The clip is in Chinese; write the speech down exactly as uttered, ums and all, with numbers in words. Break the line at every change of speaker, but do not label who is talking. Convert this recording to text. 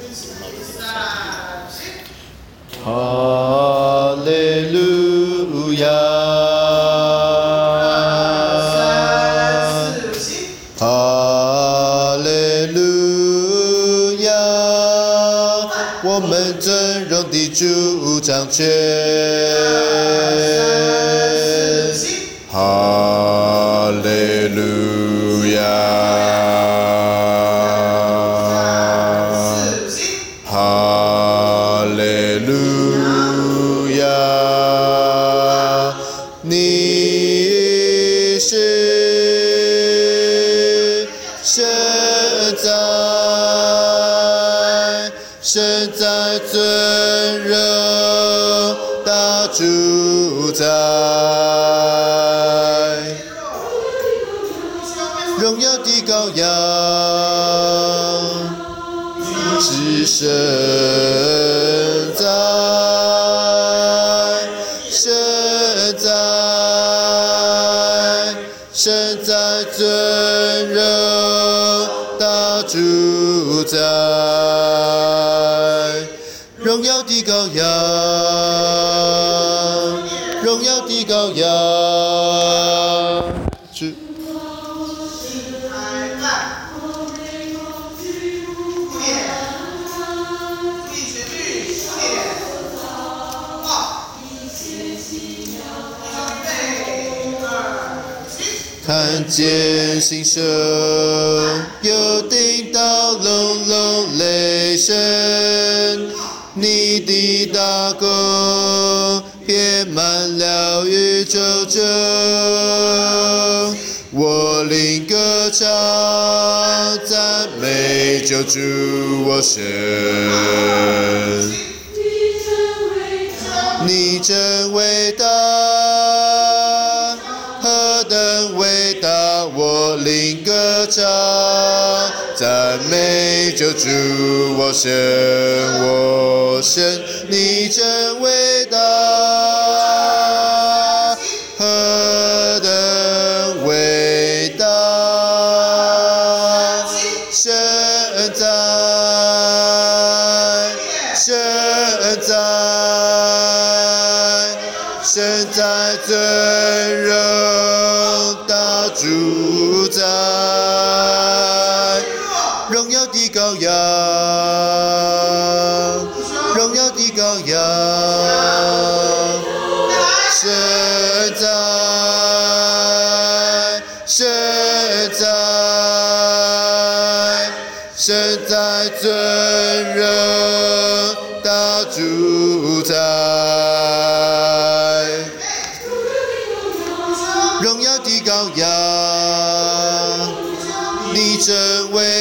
哈利路亚，哈利路亚，我们尊荣的主掌权，哈利路亚，哈利路亚，你是神在，神在尊荣大主宰，荣耀的羔羊，是神在，神在，神在尊荣大主宰，荣耀的羔羊，荣耀的羔羊，主。看见新生，又听到隆隆雷声，你的大功遍满了宇宙中，我灵歌唱，赞美救主我神。你真伟大，何等伟大，我灵歌唱，赞美救主我神，我神，你真伟大，何等伟大，神在，神在，神在尊荣大主宰，荣耀的羔羊，荣耀的羔羊，神在，神在，神在尊荣大主宰，荣耀的羔羊，你真伟